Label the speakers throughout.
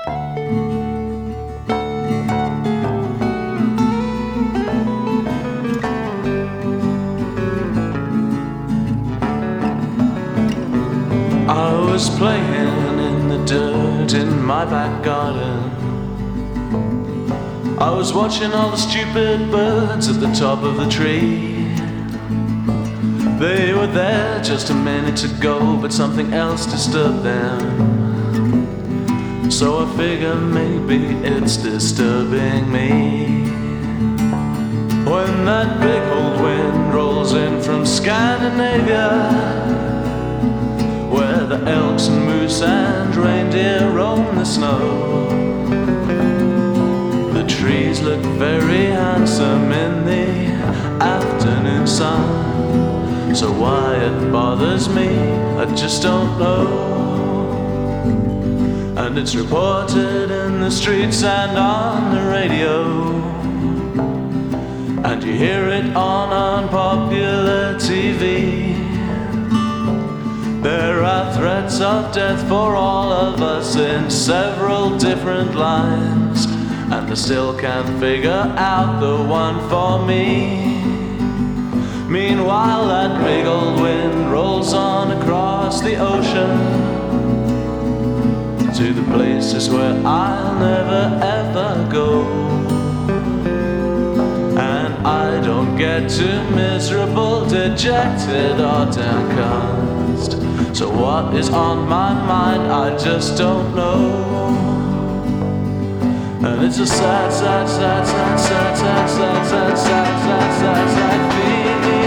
Speaker 1: I was playing in the dirt in my back garden. I was watching all the stupid birds at the top of the tree. They were there just a minute ago, but something else disturbed them. So I figure maybe it's disturbing me. When that big old wind rolls in from Scandinavia, where the elks and moose and reindeer roam the snow, the trees look very handsome in the afternoon sun. So why it bothers me, I just don't know. And it's reported in the streets and on the radio, and you hear it on unpopular TV. There are threats of death for all of us in several different lines, and I still can't figure out the one for me. Meanwhile, that big old wind rolls on across the ocean to the places where I'll never ever go. And I don't get too miserable, dejected or downcast. So what is on my mind, I just don't know. And it's a sad, sad, sad, sad, sad, sad, sad, sad, sad, sad, sad, sad feeling.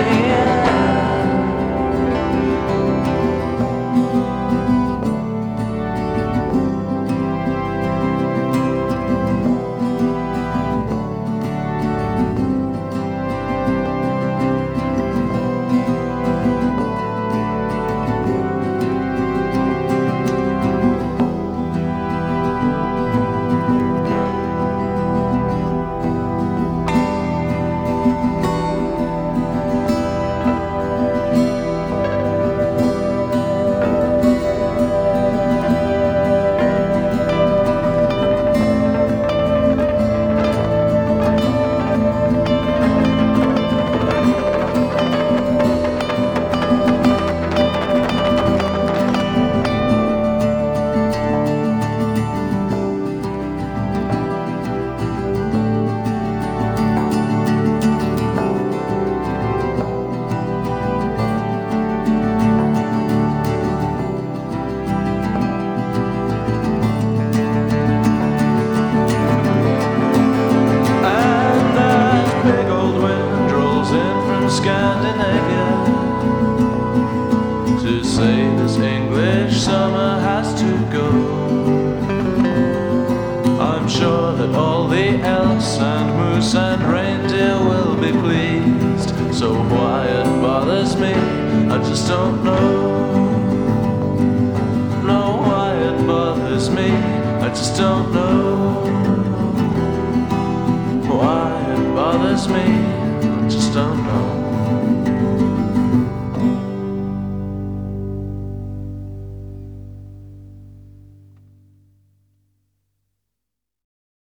Speaker 1: Scandinavia to say this English summer has to go. I'm sure that all the elves and moose and reindeer will be pleased. So why it bothers me, I just don't know. No, why it bothers me, I just don't know. Why it bothers me, I just don't know.